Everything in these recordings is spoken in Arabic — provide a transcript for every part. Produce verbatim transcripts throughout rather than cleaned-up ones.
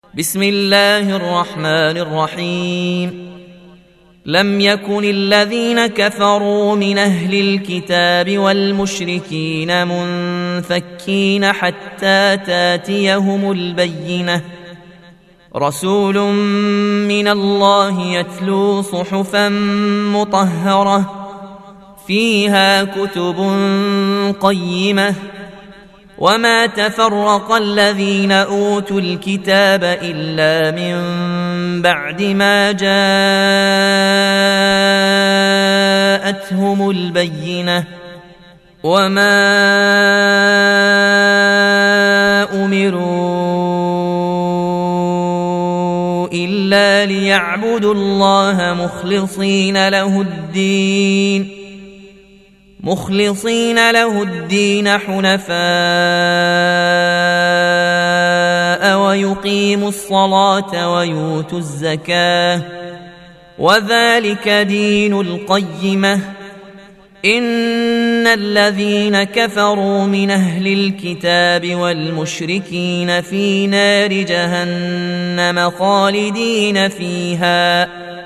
بسم الله الرحمن الرحيم. لم يكن الذين كفروا من أهل الكتاب والمشركين منفكين حتى تاتيهم البينة، رسول من الله يتلو صحفا مطهرة فيها كتب قيمة، وما تفرق الذين أوتوا الكتاب إلا من بعد ما جاءتهم البينة، وما أمروا إلا ليعبدوا الله مخلصين له الدين مخلصين له الدين حنفاء ويقيموا الصلاة ويؤتوا الزكاة، وذلك دين القيمة. إن الذين كفروا من أهل الكتاب والمشركين في نار جهنم خالدين فيها،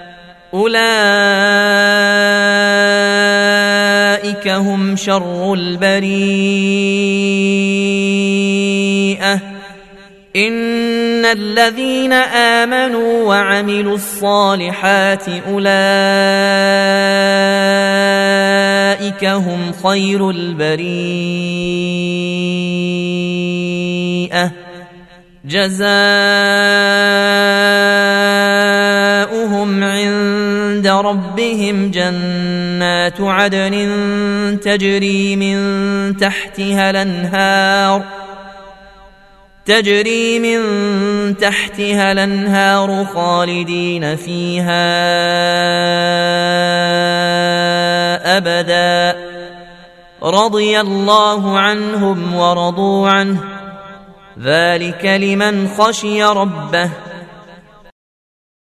أولئك هم شر البريئة. إن الذين آمنوا وعملوا الصالحات أولئك هم خير البريئة، جزاؤهم عند ربهم جنات عدن تجري من تحتها الأنهار تجري من تحتها الأنهار خالدين فيها أبدا، رضي الله عنهم ورضوا عنه، ذلك لمن خشي ربه.